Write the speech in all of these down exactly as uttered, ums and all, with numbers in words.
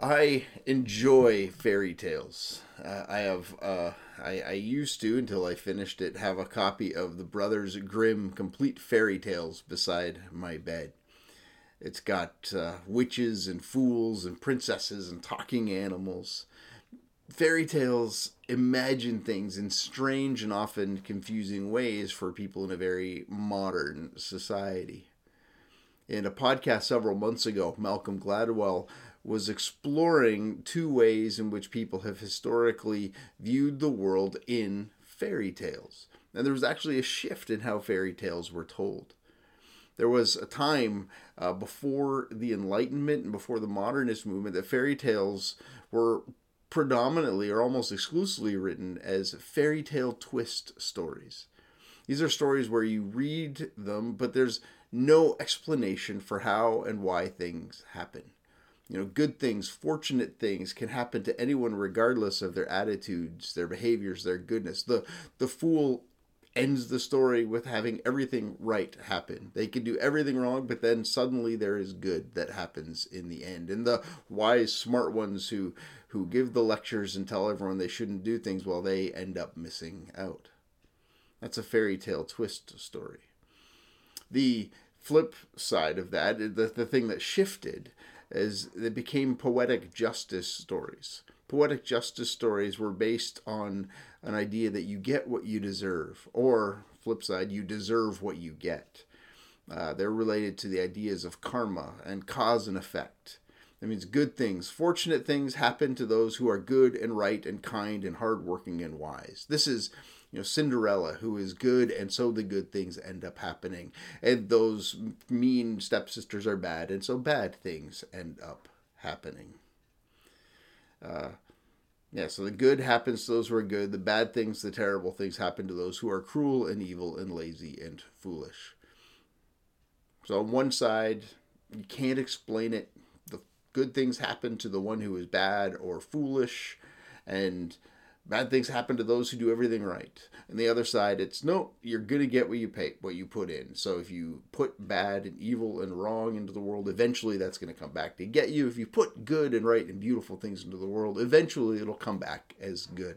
I enjoy fairy tales. Uh, I have, uh, I, I used to, until I finished it, have a copy of the Brothers Grimm Complete Fairy Tales beside my bed. It's got uh, witches and fools and princesses and talking animals. Fairy tales imagine things in strange and often confusing ways for people in a very modern society. In a podcast several months ago, Malcolm Gladwell was exploring two ways in which people have historically viewed the world in fairy tales. And there was actually a shift in how fairy tales were told. There was a time uh, before the Enlightenment and before the modernist movement that fairy tales were predominantly or almost exclusively written as fairy tale twist stories. These are stories where you read them, but there's no explanation for how and why things happen. You know, good things, fortunate things can happen to anyone regardless of their attitudes, their behaviors, their goodness. The the fool ends the story with having everything right happen. They can do everything wrong, but then suddenly there is good that happens in the end. And the wise, smart ones who, who give the lectures and tell everyone they shouldn't do things, well, they end up missing out. That's a fairy tale twist story. The flip side of that, the, the thing that shifted, is they became poetic justice stories. Poetic justice stories were based on an idea that you get what you deserve, or flip side, you deserve what you get. Uh, they're related to the ideas of karma and cause and effect. That means good things, fortunate things happen to those who are good and right and kind and hardworking and wise. This is, you know, Cinderella, who is good, and so the good things end up happening. And those mean stepsisters are bad, and so bad things end up happening. Uh, yeah, so the good happens to those who are good. The bad things, the terrible things happen to those who are cruel and evil and lazy and foolish. So on one side, you can't explain it. The good things happen to the one who is bad or foolish, and bad things happen to those who do everything right. And the other side, it's no, you're going to get what you pay, what you put in. So if you put bad and evil and wrong into the world, eventually that's going to come back to get you. If you put good and right and beautiful things into the world, eventually it'll come back as good.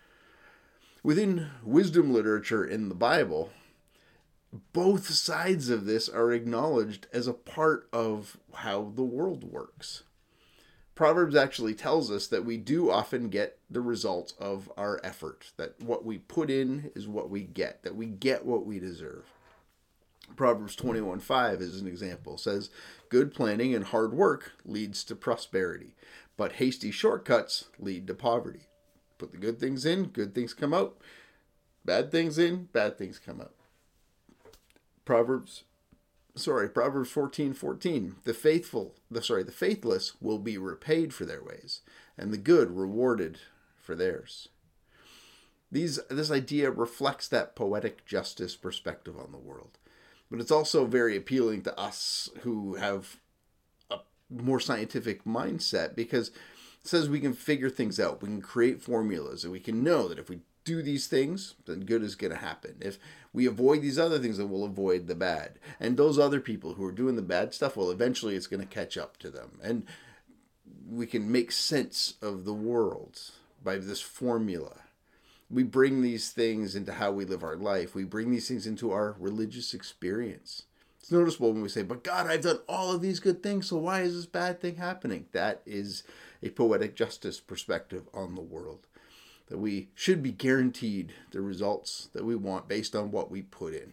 Within wisdom literature in the Bible, both sides of this are acknowledged as a part of how the world works. Proverbs actually tells us that we do often get the result of our effort, that what we put in is what we get, that we get what we deserve. Proverbs twenty-one five is an example. It says, good planning and hard work leads to prosperity, but hasty shortcuts lead to poverty. Put the good things in, good things come out. Bad things in, bad things come out. Proverbs Sorry, Proverbs fourteen fourteen. The faithful, the sorry, the faithless will be repaid for their ways, and the good rewarded for theirs. These this idea reflects that poetic justice perspective on the world. But it's also very appealing to us who have a more scientific mindset, because it says we can figure things out. We can create formulas, and we can know that if we do these things, then good is going to happen. If we avoid these other things, then we'll avoid the bad. And those other people who are doing the bad stuff, well, eventually it's going to catch up to them. And we can make sense of the world by this formula. We bring these things into how we live our life. We bring these things into our religious experience. It's noticeable when we say, but God, I've done all of these good things, so why is this bad thing happening? That is a poetic justice perspective on the world. That we should be guaranteed the results that we want based on what we put in.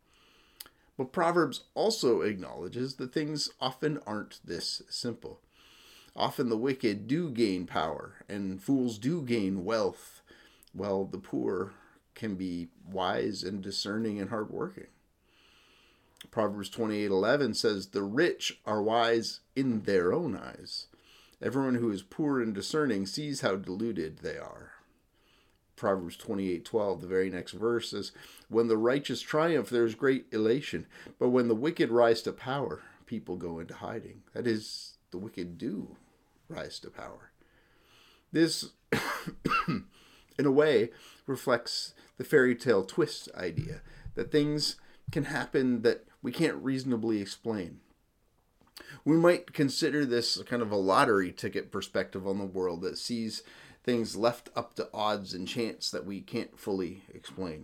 But Proverbs also acknowledges that things often aren't this simple. Often the wicked do gain power, and fools do gain wealth, while the poor can be wise and discerning and hardworking. Proverbs twenty-eight eleven says, the rich are wise in their own eyes. Everyone who is poor and discerning sees how deluded they are. Proverbs twenty-eight twelve, the very next verse, is, when the righteous triumph, there is great elation. But when the wicked rise to power, people go into hiding. That is, the wicked do rise to power. This, in a way, reflects the fairy tale twist idea, that things can happen that we can't reasonably explain. We might consider this kind of a lottery ticket perspective on the world that sees things left up to odds and chance that we can't fully explain.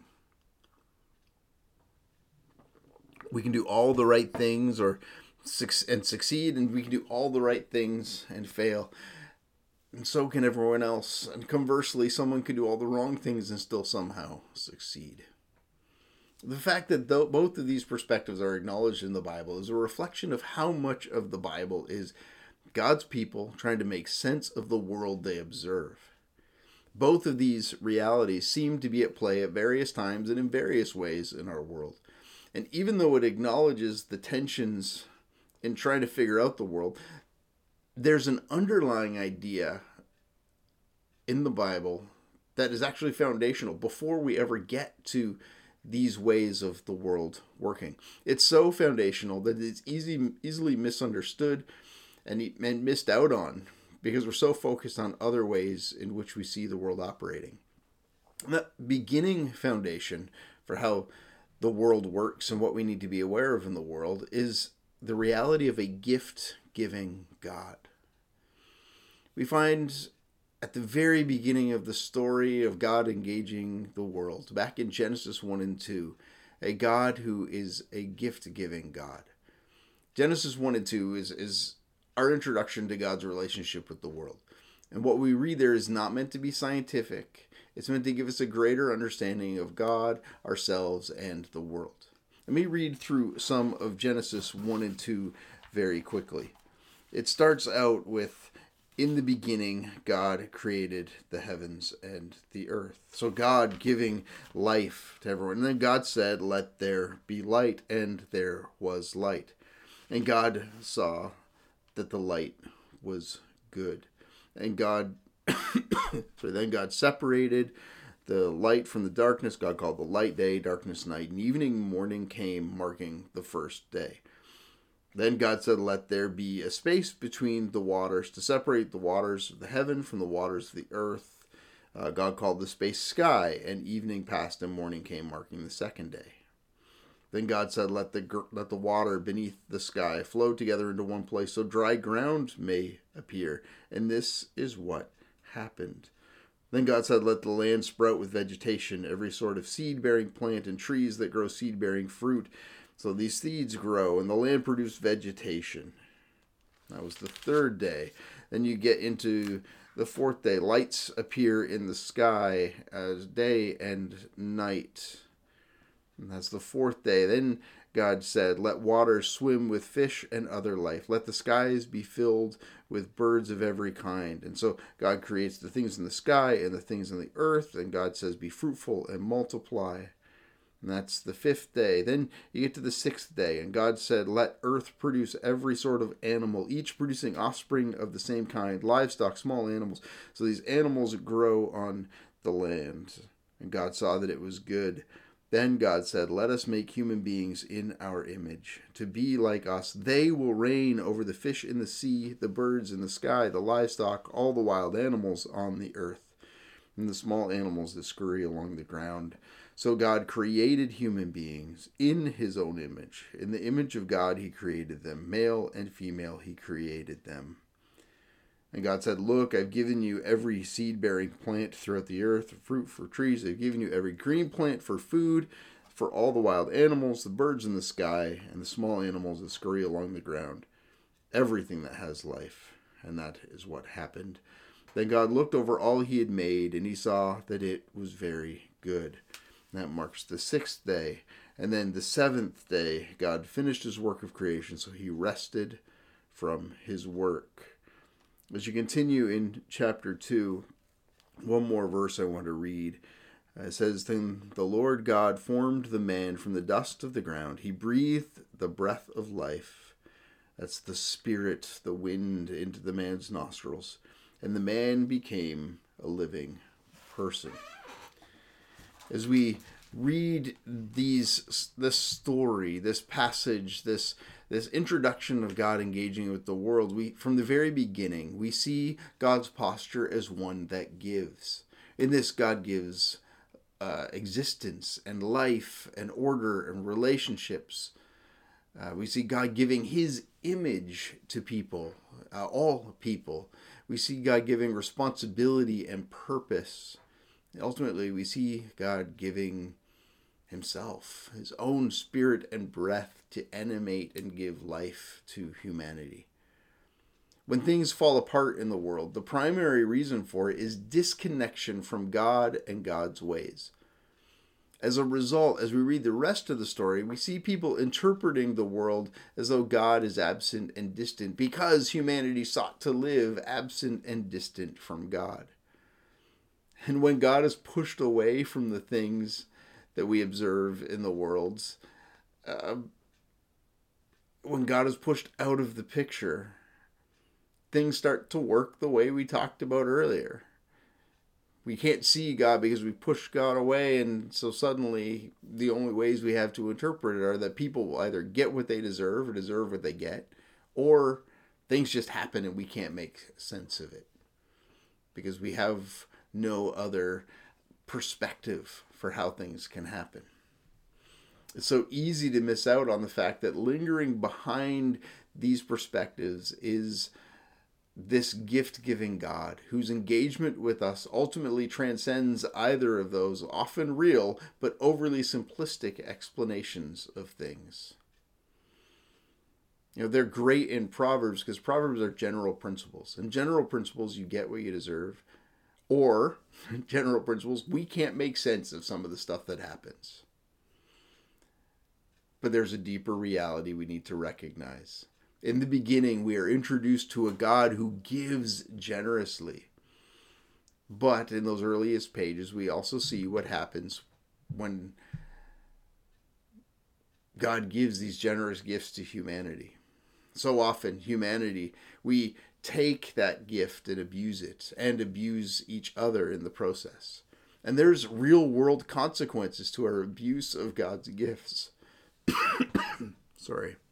We can do all the right things or and succeed, and we can do all the right things and fail. And so can everyone else. And conversely, someone can do all the wrong things and still somehow succeed. The fact that th- both of these perspectives are acknowledged in the Bible is a reflection of how much of the Bible is God's people trying to make sense of the world they observe. Both of these realities seem to be at play at various times and in various ways in our world. And even though it acknowledges the tensions in trying to figure out the world, there's an underlying idea in the Bible that is actually foundational before we ever get to these ways of the world working. It's so foundational that it's easy, easily misunderstood and, and missed out on because we're so focused on other ways in which we see the world operating. And that beginning foundation for how the world works and what we need to be aware of in the world is the reality of a gift-giving God. We find at the very beginning of the story of God engaging the world, back in Genesis one and two, a God who is a gift-giving God. Genesis one and two is, is our introduction to God's relationship with the world. And what we read there is not meant to be scientific. It's meant to give us a greater understanding of God, ourselves, and the world. Let me read through some of Genesis one and two very quickly. It starts out with, in the beginning, God created the heavens and the earth. So God giving life to everyone. And then God said, let there be light, and there was light. And God saw that the light was good. And God, so then God separated the light from the darkness. God called the light day, darkness night, and evening and morning came, marking the first day. Then God said, let there be a space between the waters to separate the waters of the heaven from the waters of the earth. Uh, God called the space sky, and evening passed and morning came, marking the second day. Then God said, let the, let the water beneath the sky flow together into one place so dry ground may appear. And this is what happened. Then God said, let the land sprout with vegetation, every sort of seed-bearing plant and trees that grow seed-bearing fruit. So these seeds grow, and the land produced vegetation. That was the third day. Then you get into the fourth day. Lights appear in the sky as day and night. And that's the fourth day. Then God said, let waters swim with fish and other life. Let the skies be filled with birds of every kind. And so God creates the things in the sky and the things in the earth. And God says, be fruitful and multiply. And that's the fifth day. Then you get to the sixth day, and God said, let earth produce every sort of animal, each producing offspring of the same kind, livestock, small animals. So these animals grow on the land. And God saw that it was good. Then God said, let us make human beings in our image, to be like us. They will reign over the fish in the sea, the birds in the sky, the livestock, all the wild animals on the earth, and the small animals that scurry along the ground. So God created human beings in his own image. In the image of God, he created them. Male and female, he created them. And God said, look, I've given you every seed-bearing plant throughout the earth, fruit for trees. I've given you every green plant for food, for all the wild animals, the birds in the sky, and the small animals that scurry along the ground. Everything that has life. And that is what happened. Then God looked over all he had made, and he saw that it was very good. That marks the sixth day. And then the seventh day, God finished his work of creation, so he rested from his work. As you continue in chapter two, one more verse I want to read. It says, then the Lord God formed the man from the dust of the ground. He breathed the breath of life. That's the spirit, the wind, into the man's nostrils. And the man became a living person. As we read these, this story, this passage, this this introduction of God engaging with the world, we from the very beginning, we see God's posture as one that gives. In this, God gives uh, existence and life and order and relationships. Uh, we see God giving his image to people, uh, all people. We see God giving responsibility and purpose. Ultimately, we see God giving himself, his own spirit and breath to animate and give life to humanity. When things fall apart in the world, the primary reason for it is disconnection from God and God's ways. As a result, as we read the rest of the story, we see people interpreting the world as though God is absent and distant because humanity sought to live absent and distant from God. And when God is pushed away from the things that we observe in the world, uh, when God is pushed out of the picture, things start to work the way we talked about earlier. We can't see God because we push God away, and so suddenly the only ways we have to interpret it are that people will either get what they deserve or deserve what they get, or things just happen and we can't make sense of it because we have no other perspective for how things can happen. It's so easy to miss out on the fact that lingering behind these perspectives is this gift-giving God whose engagement with us ultimately transcends either of those often real but overly simplistic explanations of things. You know, they're great in Proverbs because Proverbs are general principles. And general principles, you get what you deserve. Or, general principles, we can't make sense of some of the stuff that happens. But there's a deeper reality we need to recognize. In the beginning, we are introduced to a God who gives generously. But in those earliest pages, we also see what happens when God gives these generous gifts to humanity. So often, humanity, we take that gift and abuse it, and abuse each other in the process. And there's real-world consequences to our abuse of God's gifts. Sorry.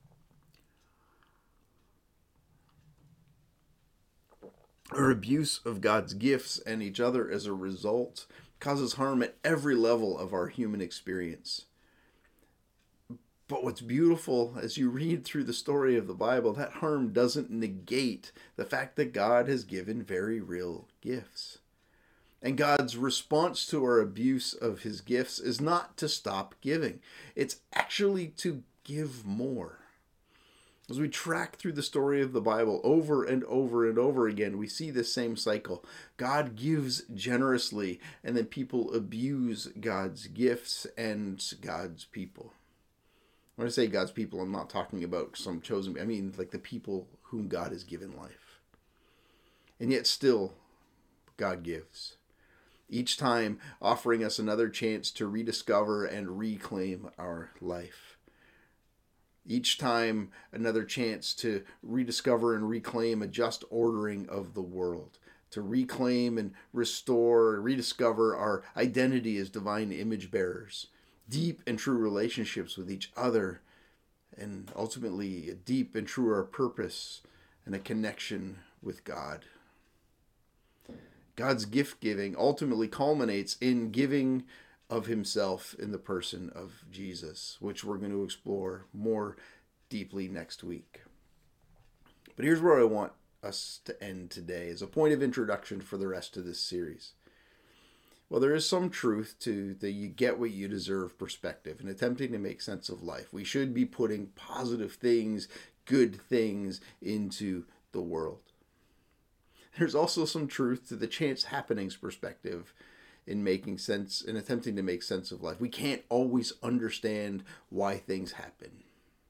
Our abuse of God's gifts and each other as a result causes harm at every level of our human experience. But what's beautiful as you read through the story of the Bible, that harm doesn't negate the fact that God has given very real gifts. And God's response to our abuse of his gifts is not to stop giving. It's actually to give more. As we track through the story of the Bible over and over and over again, we see this same cycle. God gives generously, and then people abuse God's gifts and God's people. When I say God's people, I'm not talking about some chosen, I mean like the people whom God has given life. And yet still, God gives. Each time offering us another chance to rediscover and reclaim our life. Each time another chance to rediscover and reclaim a just ordering of the world. To reclaim and restore, rediscover our identity as divine image bearers. Deep and true relationships with each other, and ultimately a deep and truer purpose and a connection with God. God's gift giving ultimately culminates in giving of himself in the person of Jesus, which we're going to explore more deeply next week. But here's where I want us to end today as a point of introduction for the rest of this series. Well, there is some truth to the you get what you deserve perspective in attempting to make sense of life. We should be putting positive things, good things into the world. There's also some truth to the chance happenings perspective in making sense, in attempting to make sense of life. We can't always understand why things happen.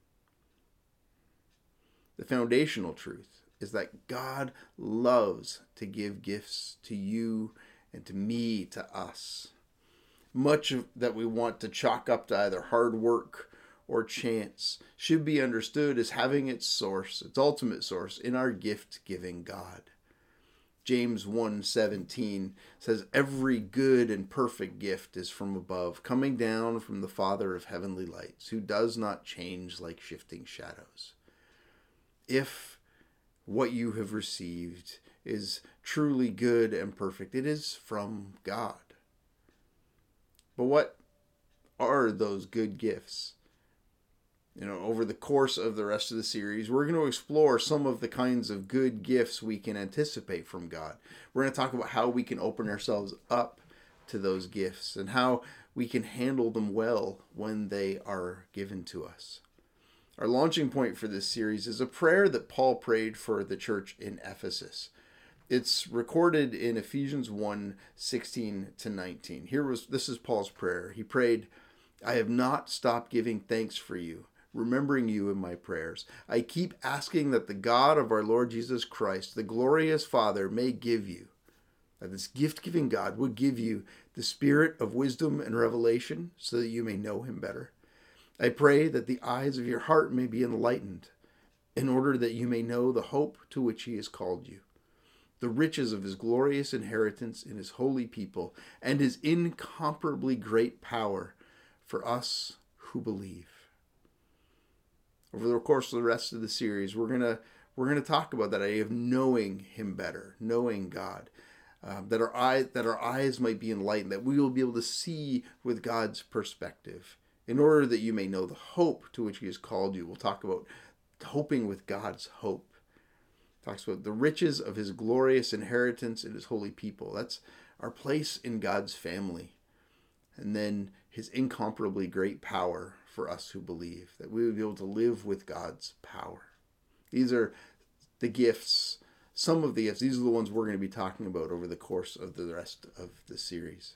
The foundational truth is that God loves to give gifts to you and to me, to us. Much of that we want to chalk up to either hard work or chance should be understood as having its source, its ultimate source, in our gift-giving God. James one seventeen says, "Every good and perfect gift is from above, coming down from the Father of heavenly lights, who does not change like shifting shadows." If what you have received is truly good and perfect, it is from God. But what are those good gifts? You know, over the course of the rest of the series, we're going to explore some of the kinds of good gifts we can anticipate from God. We're going to talk about how we can open ourselves up to those gifts and how we can handle them well when they are given to us. Our launching point for this series is a prayer that Paul prayed for the church in Ephesus. It's recorded in Ephesians one, sixteen to nineteen. Here was this is Paul's prayer. He prayed, "I have not stopped giving thanks for you, remembering you in my prayers. I keep asking that the God of our Lord Jesus Christ, the glorious Father, may give you, that this gift-giving God would give you the spirit of wisdom and revelation so that you may know him better. I pray that the eyes of your heart may be enlightened, in order that you may know the hope to which he has called you, the riches of his glorious inheritance in his holy people, and his incomparably great power for us who believe." Over the course of the rest of the series, we're gonna we're gonna talk about that idea of knowing him better, knowing God, uh, that our eye that our eyes might be enlightened, that we will be able to see with God's perspective, in order that you may know the hope to which he has called you. We'll talk about hoping with God's hope. Talks about the riches of his glorious inheritance in his holy people. That's our place in God's family. And then his incomparably great power for us who believe, that we would be able to live with God's power. These are the gifts, some of the gifts. These are the ones we're going to be talking about over the course of the rest of the series.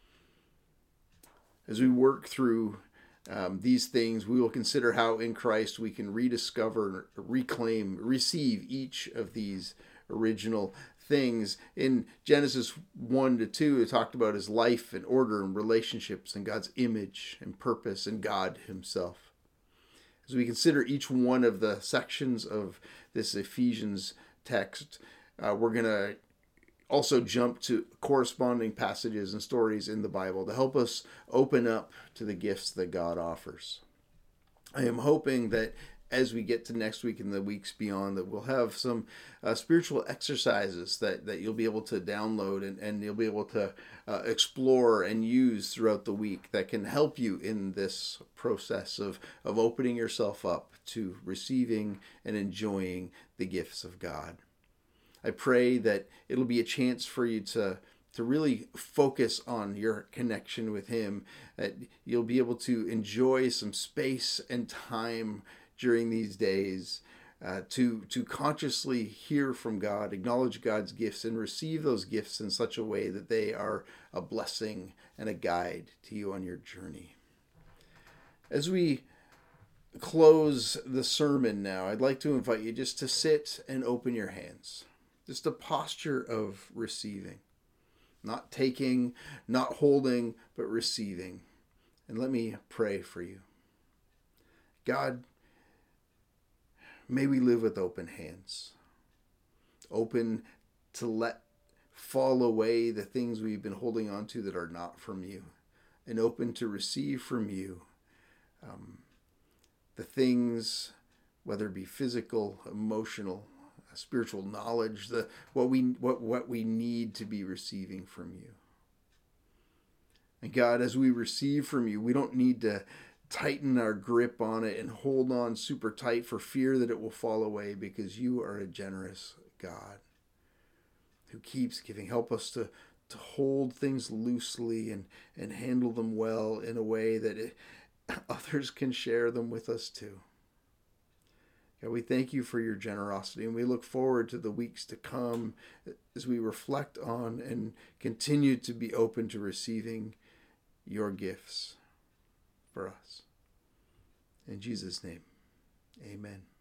As we work through Um, these things, we will consider how in Christ we can rediscover, reclaim, receive each of these original things. In Genesis one to two, it talked about his life and order and relationships and God's image and purpose and God himself. As we consider each one of the sections of this Ephesians text, uh, we're going to also jump to corresponding passages and stories in the Bible to help us open up to the gifts that God offers. I am hoping that as we get to next week and the weeks beyond, that we'll have some uh, spiritual exercises that, that you'll be able to download and, and you'll be able to uh, explore and use throughout the week that can help you in this process of, of opening yourself up to receiving and enjoying the gifts of God. I pray that it'll be a chance for you to, to really focus on your connection with him, that you'll be able to enjoy some space and time during these days uh, to, to consciously hear from God, acknowledge God's gifts, and receive those gifts in such a way that they are a blessing and a guide to you on your journey. As we close the sermon now, I'd like to invite you just to sit and open your hands. Just a posture of receiving, not taking, not holding, but receiving. And let me pray for you. God, may we live with open hands, open to let fall away the things we've been holding on to that are not from you, and open to receive from you um, the things, whether it be physical, emotional, spiritual knowledge, the what we what what we need to be receiving from you. And God, as we receive from you, we don't need to tighten our grip on it and hold on super tight for fear that it will fall away, because you are a generous God who keeps giving. Help us to to hold things loosely and and handle them well in a way that it, others can share them with us too. God, we thank you for your generosity, and we look forward to the weeks to come as we reflect on and continue to be open to receiving your gifts for us. In Jesus' name, amen.